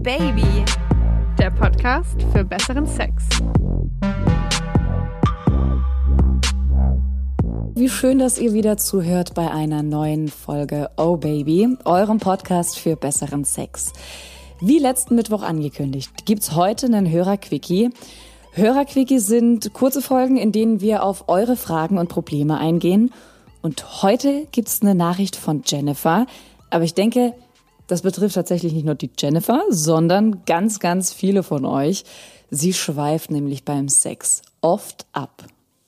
Baby, der Podcast für besseren Sex. Wie schön, dass ihr wieder zuhört bei einer neuen Folge Oh Baby, eurem Podcast für besseren Sex. Wie letzten Mittwoch angekündigt, gibt's heute einen Hörerquickie. Hörerquickie sind kurze Folgen, in denen wir auf eure Fragen und Probleme eingehen. Und heute gibt's eine Nachricht von Jennifer. Aber ich denke, das betrifft tatsächlich nicht nur die Jennifer, sondern ganz, ganz viele von euch. Sie schweift nämlich beim Sex oft ab.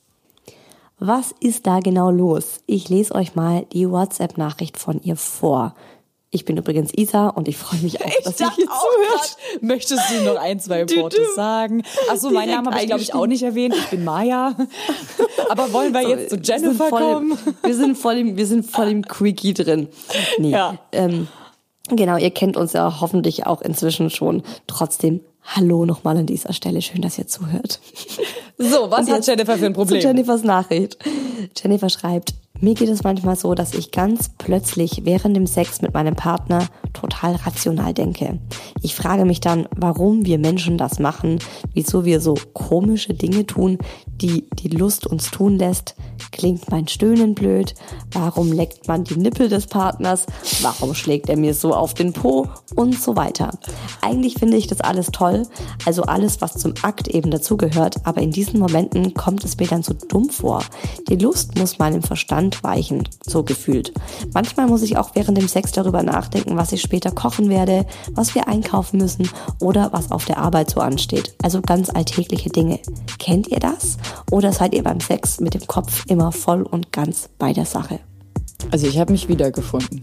Was ist da genau los? Ich lese euch mal die WhatsApp-Nachricht von ihr vor. Ich bin übrigens Isa und ich freue mich auch, dass ihr hier zuhört. Möchtest du noch ein, zwei Worte sagen? Achso, meinen Namen habe ich, glaube ich, auch nicht erwähnt. Ich bin Maya. Aber wollen wir jetzt zu Jennifer kommen? Wir sind voll im Quickie drin. Nee. Ja. Genau, ihr kennt uns ja hoffentlich auch inzwischen schon. Trotzdem, hallo nochmal an dieser Stelle. Schön, dass ihr zuhört. So, was hat Jennifer für ein Problem? Zu Jennifers Nachricht. Jennifer schreibt: Mir geht es manchmal so, dass ich ganz plötzlich während dem Sex mit meinem Partner total rational denke. Ich frage mich dann, warum wir Menschen das machen, wieso wir so komische Dinge tun, die die Lust uns tun lässt. Klingt mein Stöhnen blöd? Warum leckt man die Nippel des Partners? Warum schlägt er mir so auf den Po? Und so weiter. Eigentlich finde ich das alles toll, also alles, was zum Akt eben dazugehört, aber in diesen Momenten kommt es mir dann so dumm vor. Die Lust muss meinem Verstand weichen, so gefühlt. Manchmal muss ich auch während dem Sex darüber nachdenken, was ich später kochen werde, was wir einkaufen müssen oder was auf der Arbeit so ansteht. Also ganz alltägliche Dinge. Kennt ihr das? Oder seid ihr beim Sex mit dem Kopf immer voll und ganz bei der Sache? Also ich habe mich wiedergefunden.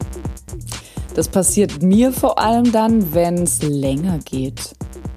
Das passiert mir vor allem dann, wenn es länger geht.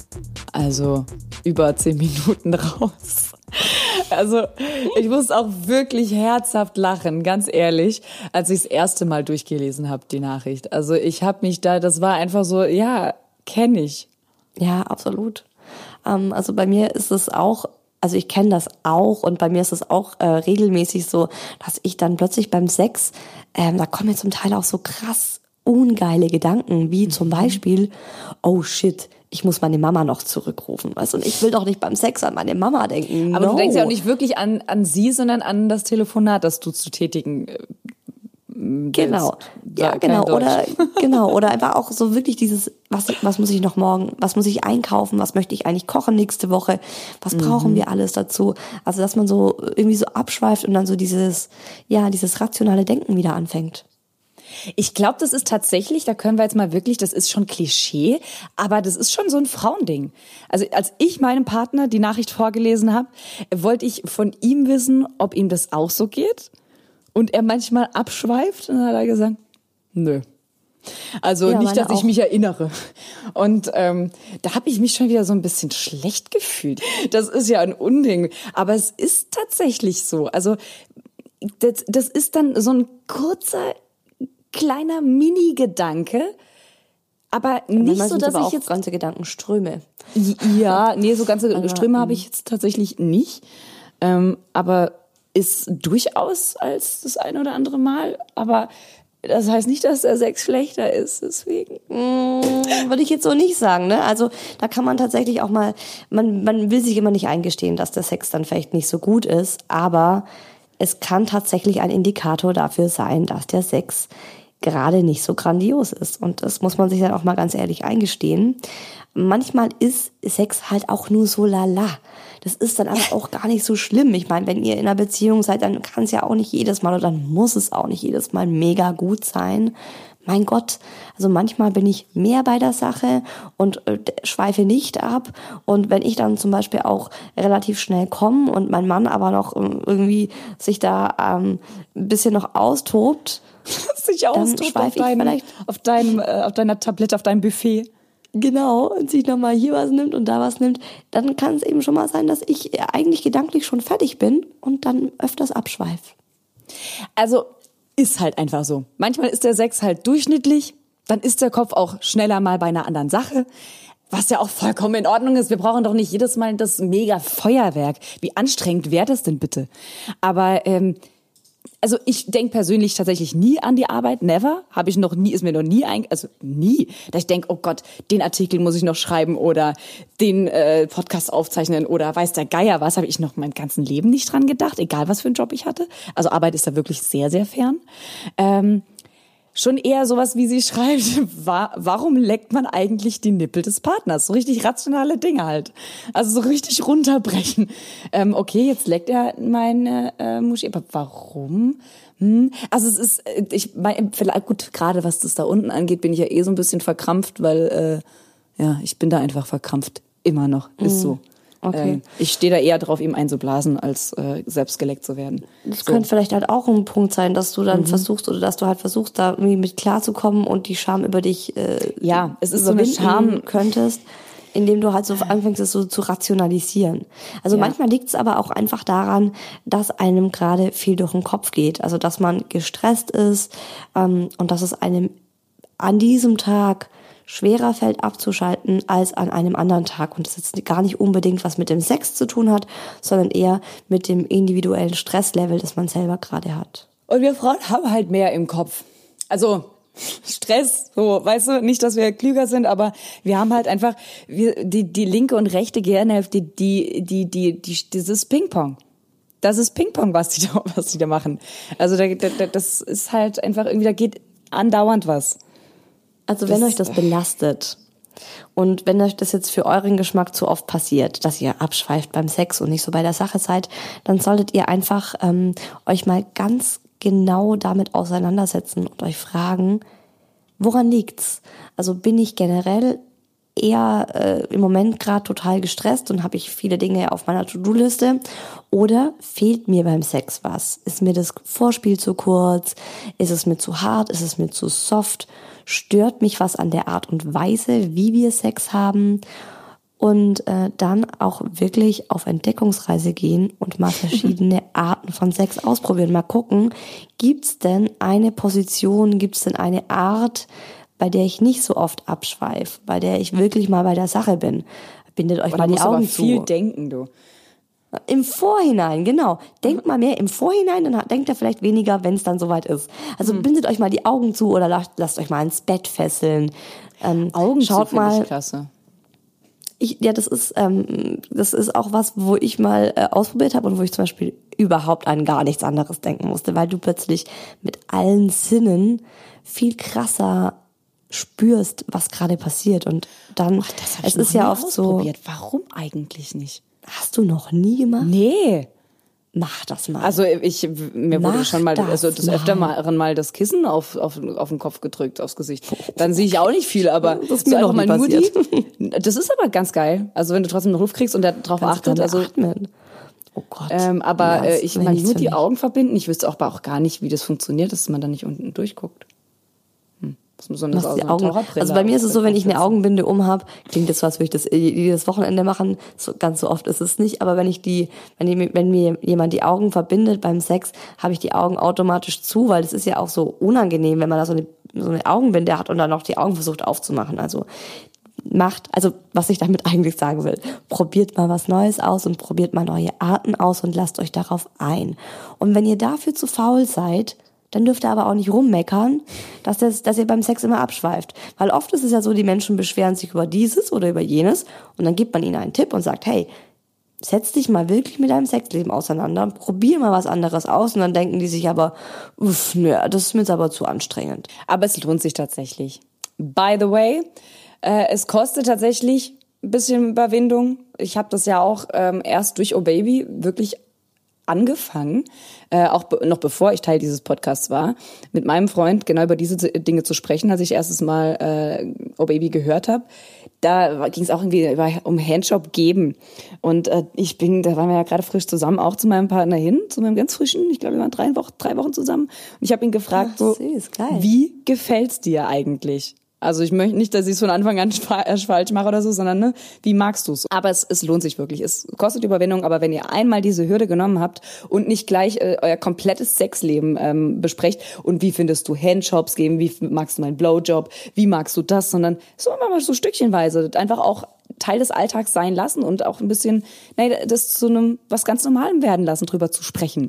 Also über 10 Minuten raus. Also ich muss auch wirklich herzhaft lachen, ganz ehrlich, als ich das erste Mal durchgelesen habe, die Nachricht. Also ich habe mich da, das war einfach so, ja, kenne ich. Ja, absolut. Also bei mir ist es auch, also ich kenne das auch und bei mir ist es auch regelmäßig so, dass ich dann plötzlich beim Sex, da kommen mir zum Teil auch so krass ungeile Gedanken, wie zum Beispiel, oh shit, ich muss meine Mama noch zurückrufen. Weißt du? Und ich will doch nicht beim Sex an meine Mama denken. Aber du denkst ja auch nicht wirklich an sie, sondern an das Telefonat, das du zu tätigen Genau. Ja, genau. Oder einfach auch so wirklich dieses, was muss ich noch morgen, was muss ich einkaufen, was möchte ich eigentlich kochen nächste Woche, was brauchen wir alles dazu? Also, dass man so irgendwie so abschweift und dann so dieses rationale Denken wieder anfängt. Ich glaube, das ist tatsächlich, da können wir jetzt mal wirklich, das ist schon Klischee, aber das ist schon so ein Frauending. Also als ich meinem Partner die Nachricht vorgelesen habe, wollte ich von ihm wissen, ob ihm das auch so geht. Und er manchmal abschweift und dann hat er gesagt, nö. Also ja, nicht, dass ich mich erinnere. Und da habe ich mich schon wieder so ein bisschen schlecht gefühlt. Das ist ja ein Unding. Aber es ist tatsächlich so. Also das ist dann so ein kurzer, kleiner Mini-Gedanke, aber nicht so, dass ich jetzt ganze Gedankenströme. Ja, nee, so ganze Ströme habe ich jetzt tatsächlich nicht. Aber ist durchaus als das ein oder andere Mal. Aber das heißt nicht, dass der Sex schlechter ist, deswegen. Würde ich jetzt so nicht sagen, ne? Also da kann man tatsächlich auch mal, man will sich immer nicht eingestehen, dass der Sex dann vielleicht nicht so gut ist, aber es kann tatsächlich ein Indikator dafür sein, dass der Sex gerade nicht so grandios ist. Und das muss man sich dann auch mal ganz ehrlich eingestehen. Manchmal ist Sex halt auch nur so lala. Das ist dann aber auch gar nicht so schlimm. Ich meine, wenn ihr in einer Beziehung seid, dann kann es ja auch nicht jedes Mal oder dann muss es auch nicht jedes Mal mega gut sein. Mein Gott, also manchmal bin ich mehr bei der Sache und schweife nicht ab. Und wenn ich dann zum Beispiel auch relativ schnell komme und mein Mann aber noch irgendwie sich da ein bisschen noch austobt, dann schweife ich vielleicht auf deiner Tablette, auf deinem Buffet. Genau, und sich nochmal hier was nimmt und da was nimmt, dann kann es eben schon mal sein, dass ich eigentlich gedanklich schon fertig bin und dann öfters abschweife. Also ist halt einfach so. Manchmal ist der Sex halt durchschnittlich, dann ist der Kopf auch schneller mal bei einer anderen Sache, was ja auch vollkommen in Ordnung ist. Wir brauchen doch nicht jedes Mal das mega Feuerwerk. Wie anstrengend wäre das denn bitte? Aber Also ich denke persönlich tatsächlich nie an die Arbeit, never. Ist mir noch nie nie. Da ich denke, oh Gott, den Artikel muss ich noch schreiben oder den Podcast aufzeichnen oder weiß der Geier was, habe ich noch mein ganzen Leben nicht dran gedacht, egal was für einen Job ich hatte. Also Arbeit ist da wirklich sehr, sehr fern. Schon eher sowas, wie sie schreibt, warum leckt man eigentlich die Nippel des Partners? So richtig rationale Dinge halt. Also so richtig runterbrechen. Okay, jetzt leckt er meine Muschi, aber warum? Also es ist, vielleicht gut, gerade was das da unten angeht, bin ich ja so ein bisschen verkrampft, weil ich bin da einfach verkrampft. Immer noch, ist so. Okay. Ich stehe da eher drauf, ihm einzublasen, als selbst geleckt zu werden. Das könnte vielleicht halt auch ein Punkt sein, dass du dann versuchst, oder dass du halt versuchst, da irgendwie mit klarzukommen und die Scham über dich es ist so eine Scham könntest, indem du halt so anfängst, es so zu rationalisieren. Also manchmal liegt es aber auch einfach daran, dass einem gerade viel durch den Kopf geht. Also dass man gestresst ist und dass es einem an diesem Tag schwerer fällt abzuschalten als an einem anderen Tag. Und das jetzt gar nicht unbedingt was mit dem Sex zu tun hat, sondern eher mit dem individuellen Stresslevel, das man selber gerade hat. Und wir Frauen haben halt mehr im Kopf. Also Stress, so, weißt du, nicht, dass wir klüger sind, aber wir haben halt einfach die linke und rechte Gehirnhälfte, dieses Ping-Pong. Das ist Ping-Pong, was die da machen. Also das ist halt einfach irgendwie, da geht andauernd was. Also wenn euch das belastet und wenn euch das jetzt für euren Geschmack zu oft passiert, dass ihr abschweift beim Sex und nicht so bei der Sache seid, dann solltet ihr einfach euch mal ganz genau damit auseinandersetzen und euch fragen, woran liegt's? Also bin ich generell eher im Moment gerade total gestresst und habe ich viele Dinge auf meiner To-Do-Liste oder fehlt mir beim Sex was? Ist mir das Vorspiel zu kurz? Ist es mir zu hart? Ist es mir zu soft? Stört mich was an der Art und Weise, wie wir Sex haben? Und dann auch wirklich auf Entdeckungsreise gehen und mal verschiedene Arten von Sex ausprobieren. Mal gucken, gibt's denn eine Position, gibt's denn eine Art, bei der ich nicht so oft abschweife, bei der ich wirklich mal bei der Sache bin. Bindet euch mal die Augen zu. Viel denken, du. Im Vorhinein, genau. Denkt mal mehr im Vorhinein, dann denkt ihr vielleicht weniger, wenn es dann soweit ist. Also bindet euch mal die Augen zu oder lasst euch mal ins Bett fesseln. Augen schaut zu, mal. finde ich klasse. Das ist auch was, wo ich mal ausprobiert habe und wo ich zum Beispiel überhaupt an gar nichts anderes denken musste, weil du plötzlich mit allen Sinnen viel krasser spürst, was gerade passiert. Und dann, Das habe ich noch nie ausprobiert. Warum eigentlich nicht? Hast du noch nie gemacht? Nee. Mach das mal. Also mir wurde schon mal des Öfteren mal das Kissen auf den Kopf gedrückt, aufs Gesicht. Dann sehe ich auch nicht viel, aber das ist mir noch mal nur passiert. Das ist aber ganz geil. Also wenn du trotzdem einen Ruf kriegst und der drauf achtet, also atmen. Oh Gott. Aber ich meine nur die Augen verbinden. Ich wüsste auch gar nicht, wie das funktioniert, dass man da nicht unten durchguckt. Das muss man die Augen. Also bei mir ist es so, wenn ich eine Augenbinde umhab, klingt das so, als würde ich das jedes Wochenende machen. Ganz so oft ist es nicht. Aber wenn mir jemand die Augen verbindet beim Sex, habe ich die Augen automatisch zu, weil das ist ja auch so unangenehm, wenn man da so eine Augenbinde hat und dann noch die Augen versucht aufzumachen. Also was ich damit eigentlich sagen will, probiert mal was Neues aus und probiert mal neue Arten aus und lasst euch darauf ein. Und wenn ihr dafür zu faul seid, dann dürft ihr aber auch nicht rummeckern, dass ihr beim Sex immer abschweift. Weil oft ist es ja so, die Menschen beschweren sich über dieses oder über jenes und dann gibt man ihnen einen Tipp und sagt, hey, setz dich mal wirklich mit deinem Sexleben auseinander, probier mal was anderes aus und dann denken die sich aber, das ist mir jetzt aber zu anstrengend. Aber es lohnt sich tatsächlich. By the way, es kostet tatsächlich ein bisschen Überwindung. Ich habe das ja auch erst durch Oh Baby wirklich angefangen, auch noch bevor ich Teil dieses Podcasts war, mit meinem Freund genau über diese Dinge zu sprechen, als ich erstes Mal Oh Baby gehört habe. Da ging es auch irgendwie um Handjob geben. Und da waren wir ja gerade frisch zusammen, auch zu meinem Partner hin, zu meinem ganz frischen, ich glaube, wir waren 3 Wochen zusammen. Und ich habe ihn gefragt, süß, geil. Wie gefällt's dir eigentlich? Also ich möchte nicht, dass ich es von Anfang an falsch mache oder so, sondern wie magst du es? Aber es lohnt sich wirklich. Es kostet Überwindung, aber wenn ihr einmal diese Hürde genommen habt und nicht gleich euer komplettes Sexleben besprecht und wie findest du Handjobs geben, wie magst du meinen Blowjob, wie magst du das, sondern so mal so stückchenweise einfach auch Teil des Alltags sein lassen und auch ein bisschen das zu einem was ganz Normalem werden lassen, drüber zu sprechen.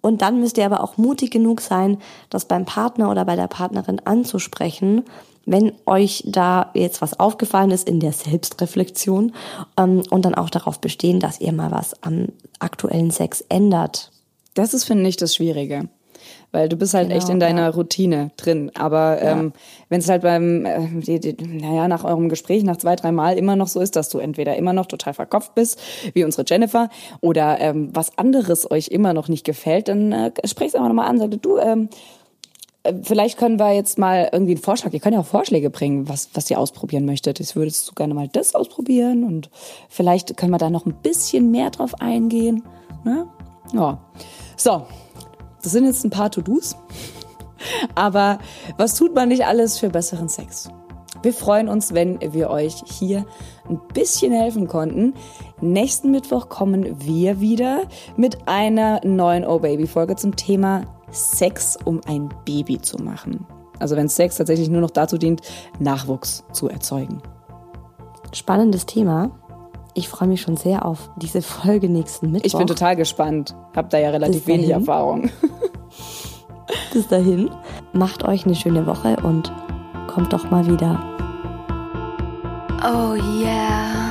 Und dann müsst ihr aber auch mutig genug sein, das beim Partner oder bei der Partnerin anzusprechen, wenn euch da jetzt was aufgefallen ist in der Selbstreflexion, und dann auch darauf bestehen, dass ihr mal was am aktuellen Sex ändert. Das ist, finde ich, das Schwierige. Weil du bist halt echt in deiner Routine drin. Aber wenn es halt nach eurem Gespräch, nach 2-3 Mal immer noch so ist, dass du entweder immer noch total verkopft bist, wie unsere Jennifer, oder was anderes euch immer noch nicht gefällt, dann sprecht es einfach nochmal an. Sagt du, vielleicht können wir jetzt mal irgendwie einen Vorschlag, ihr könnt ja auch Vorschläge bringen, was ihr ausprobieren möchtet. Ich würde so gerne mal das ausprobieren und vielleicht können wir da noch ein bisschen mehr drauf eingehen. Ne? Ja. So, das sind jetzt ein paar To-Dos, aber was tut man nicht alles für besseren Sex? Wir freuen uns, wenn wir euch hier ein bisschen helfen konnten. Nächsten Mittwoch kommen wir wieder mit einer neuen Oh Baby-Folge zum Thema Sex, um ein Baby zu machen. Also wenn Sex tatsächlich nur noch dazu dient, Nachwuchs zu erzeugen. Spannendes Thema. Ich freue mich schon sehr auf diese Folge nächsten Mittwoch. Ich bin total gespannt. Hab da ja relativ wenig Erfahrung. Bis dahin, macht euch eine schöne Woche und kommt doch mal wieder. Oh yeah.